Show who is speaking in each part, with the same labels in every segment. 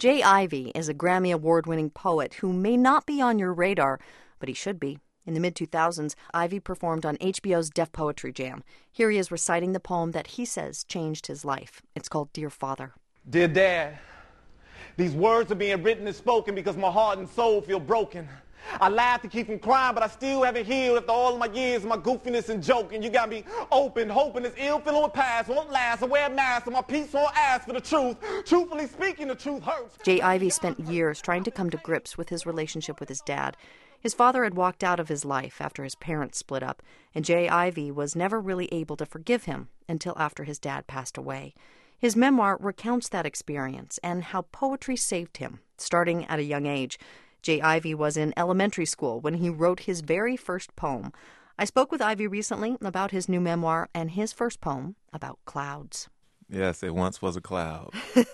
Speaker 1: Jay Ivey is a Grammy Award-winning poet who may not be on your radar, but he should be. In the mid-2000s, Ivey performed on HBO's Def Poetry Jam. Here he is reciting the poem that he says changed his life. It's called Dear Father.
Speaker 2: Dear Dad, these words are being written and spoken because my heart and soul feel broken. I laugh to keep from crying, but I still haven't healed after all of my years of my goofiness and joking. You got me open, hoping this ill feeling will pass, won't last. I wear a mask, and my peace won't ask for the truth. Truthfully speaking, the truth hurts.
Speaker 1: Jay Ivey spent years trying to come to grips with his relationship with his dad. His father had walked out of his life after his parents split up, and Jay Ivey was never really able to forgive him until after his dad passed away. His memoir recounts that experience and how poetry saved him, starting at a young age. Jay Ivey was in elementary school when he wrote his very first poem. I spoke with Ivey recently about his new memoir and his first poem about clouds.
Speaker 3: Yes, it once was a cloud.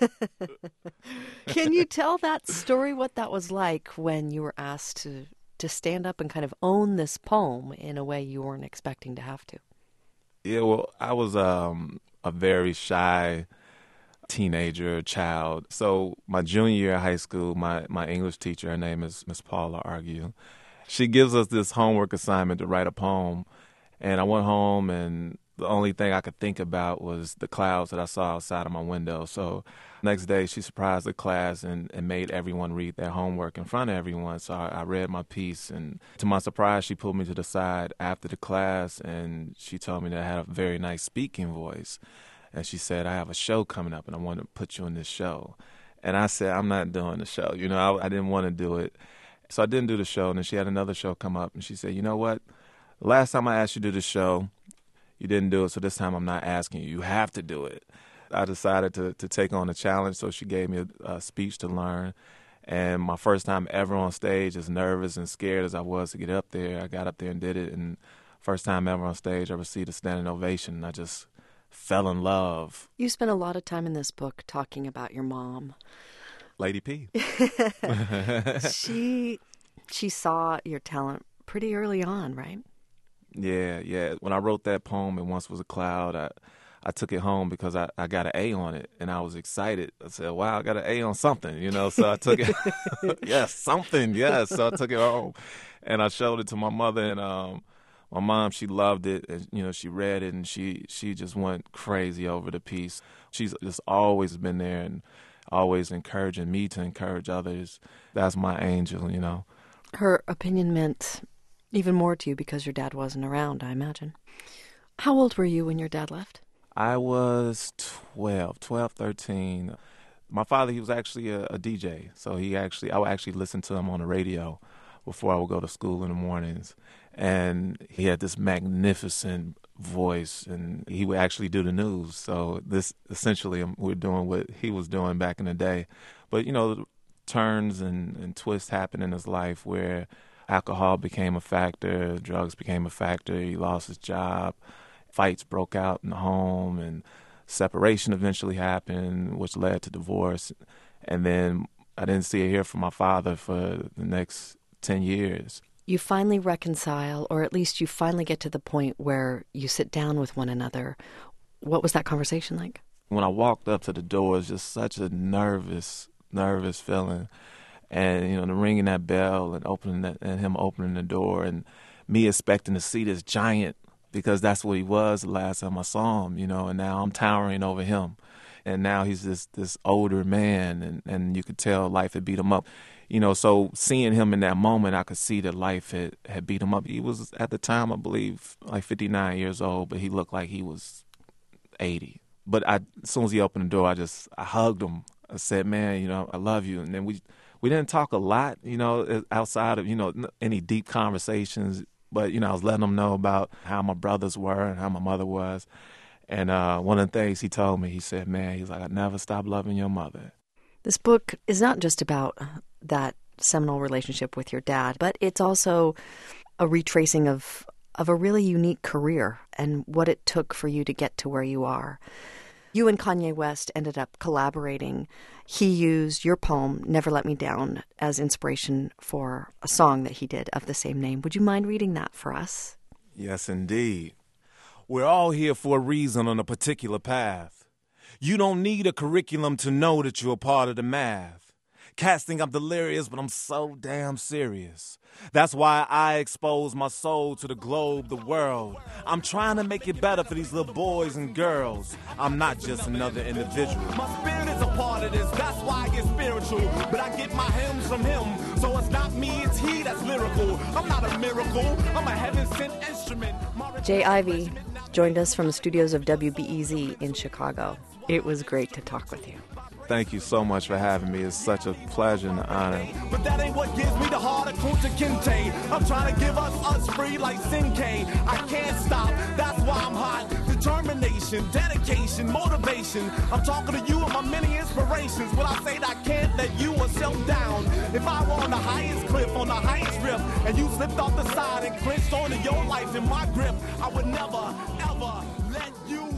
Speaker 4: Can you tell that story, what that was like when you were asked to stand up and kind of own this poem in a way you weren't expecting to have to?
Speaker 3: Yeah, well, I was a very shy teenager, child. So my junior year of high school, my English teacher, her name is Miss Paula Argue, she gives us this homework assignment to write a poem. And I went home, and the only thing I could think about was the clouds that I saw outside of my window. So next day, she surprised the class and made everyone read their homework in front of everyone. So I read my piece, and to my surprise, she pulled me to the side after the class, and she told me that I had a very nice speaking voice. And she said, I have a show coming up, and I want to put you in this show. And I said, I'm not doing the show. You know, I didn't want to do it. So I didn't do the show, and then she had another show come up, and she said, you know what? The last time I asked you to do the show, you didn't do it, so this time I'm not asking you. You have to do it. I decided to take on the challenge, so she gave me a speech to learn. And my first time ever on stage, as nervous and scared as I was to get up there, I got up there and did it. And first time ever on stage, I received a standing ovation, and I just fell in love.
Speaker 4: You spent a lot of time in this book talking about your mom.
Speaker 3: Lady P.
Speaker 4: She saw your talent pretty early on, right?
Speaker 3: Yeah. When I wrote that poem, It Once Was a Cloud, I took it home because I got an A on it, and I was excited. I said, wow, I got an A on something, you know, so I took it. Yes, something, yes. So I took it home, and I showed it to my mother, and my mom, she loved it, and, you know, she read it, and she just went crazy over the piece. She's just always been there and always encouraging me to encourage others. That's my angel, you know.
Speaker 4: Her opinion meant even more to you because your dad wasn't around, I imagine. How old were you when your dad left?
Speaker 3: I was 13. My father, he was actually a DJ, so I would actually listen to him on the radio before I would go to school in the mornings. And he had this magnificent voice, and he would actually do the news. So this, essentially, we're doing what he was doing back in the day. But, you know, turns and twists happened in his life where alcohol became a factor, drugs became a factor, he lost his job, fights broke out in the home, and separation eventually happened, which led to divorce. And then I didn't see or hear from my father for the next 10 years.
Speaker 4: You finally reconcile, or at least you finally get to the point where you sit down with one another. What was that conversation like?
Speaker 3: When I walked up to the door, it was just such a nervous feeling. And, you know, the ringing that bell and him opening the door, and me expecting to see this giant, because that's what he was the last time I saw him, you know, and now I'm towering over him. And now he's this older man, and you could tell life had beat him up. You know, so seeing him in that moment, I could see that life had beat him up. He was, at the time, I believe, like 59 years old, but he looked like he was 80. But as soon as he opened the door, I hugged him. I said, man, you know, I love you. And then we didn't talk a lot, you know, outside of, you know, any deep conversations. But, you know, I was letting him know about how my brothers were and how my mother was. And one of the things he told me, he said, man, he's like, I never stopped loving your mother.
Speaker 4: This book is not just about that seminal relationship with your dad, but it's also a retracing of a really unique career and what it took for you to get to where you are. You and Kanye West ended up collaborating. He used your poem, Never Let Me Down, as inspiration for a song that he did of the same name. Would you mind reading that for us?
Speaker 3: Yes, indeed. We're all here for a reason on a particular path. You don't need a curriculum to know that you're a part of the math. sarcastic, I'm delirious, but I'm so damn serious. That's why I expose my soul to the globe, the world. I'm trying to make it better for these little boys and girls. I'm not just another individual.
Speaker 2: My spirit is a part of this, that's why I get spiritual. But I get my hymns from him, so it's not me, it's he that's lyrical. I'm not a miracle, I'm a heaven-sent instrument.
Speaker 1: Jay Ivey joined us from the studios of WBEZ in Chicago. It was great to talk with you.
Speaker 3: Thank you so much for having me. It's such a pleasure and an honor.
Speaker 2: But that ain't what gives me the heart of Kunta Kinte. I'm trying to give us free like Sinke. I can't stop, that's why I'm hot. Determination, dedication, motivation. I'm talking to you and my many inspirations. When I say that I can't let you yourself down. If I were on the highest cliff, on the highest rip, and you slipped off the side and clinched onto your life in my grip, I would never, ever let you